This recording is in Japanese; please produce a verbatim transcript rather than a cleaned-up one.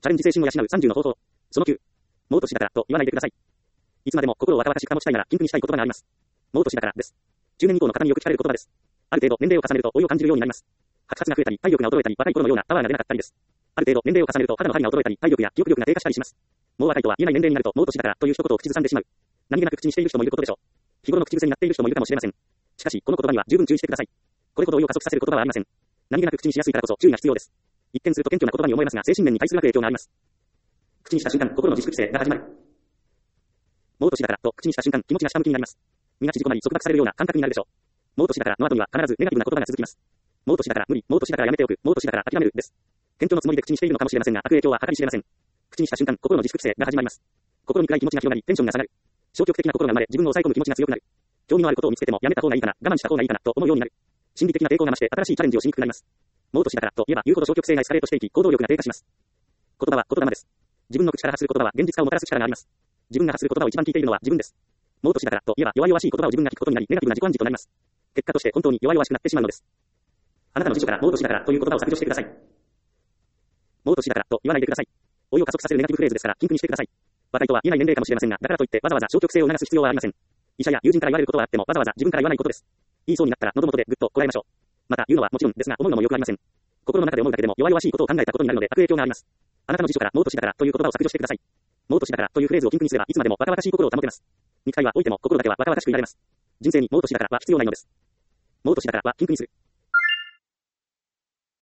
チャレンジ精神を養うさんじゅうの方法。そのきゅう。もう年だからと言わないでください。いつまでも心を若々しく保ちたいなら、禁句にしたい言葉があります。もう年だからです。中年以降の方によく聞かれる言葉です。ある程度年齢を重ねると老いを感じるようになります。白髪が増えたり、体力が衰えたり、若い頃のようなパワーが出なかったりです。ある程度年齢を重ねると肌の張りが衰えたり、体力や記憶力が低下したりします。もう若いとは言えない年齢になると、もう年だからという一言を口ずさんでしまう。何気なく口にしている人もいることでしょう。日頃の口癖になっている人もいるかもしれません。しかし、この言葉には十分注意してください。これほど老いを加速させる言葉はありません。何気なく口にしやすいからこそ注意が必要です。一見すると謙虚な言葉に思えますが、精神面に対する悪影響があります。口にした瞬間、心の自粛規制が始まる。もう年だからと口にした瞬間、気持ちが下向きになります。身が縮こまり束縛されるような感覚になるでしょう。もう年だからの後には必ずネガティブな言葉が続きます。もう年だから無理、もう年だからやめておく、もう年だから諦めるです。謙虚のつもりで口にしているのかもしれませんが、悪影響は計り知れません。口にした瞬間、心の自粛規制が始まります。心に暗い気持ちが広がり、テンションが下がる。消極的な心が生まれ、自分を抑え込む気持ちが強くなる。興味のあることを見つけてもやめた方がいいかな、我慢した方がいいかなと思うようになる。心理的な抵抗が増して新しいチャレンジをしにくくなります。もう年だからと言えば言うほど消極性がエスカレートしていき、行動力が低下します。言葉は言霊です。自分の口から発する言葉は現実化をもたらす力があります。自分が発する言葉を一番聞いているのは自分です。もう年だからと言えば弱々しい言葉を自分が聞くことになり、ネガティブな自己暗示となります。結果として本当に弱々しくなってしまうのです。あなたの辞書からもう年だからという言葉を削除してください。もう年だからと言わないでください。老いを加速させるネガティブフレーズですから禁句にしてください。若いとは言えない年齢かもしれませんが、だからといってわざわざ消極性を促す必要はありません。医者や友人から言われることはあってもわざわざ自分から言わないことです。言いそうになったら喉元でぐっとこらえましょう。また言うのはもちろんですが、思うのもよくありません。心の中で思うだけでも弱々しいことを考えたことになるので悪影響があります。あなたの辞書からもう年だからという言葉を削除してください。もう年だからというフレーズを禁句にすればいつまでも若々しい心を保てます。肉体は老いても心だけは若々しくいられます。人生にもう年だからは必要ないのです。もう年だからは禁句にする。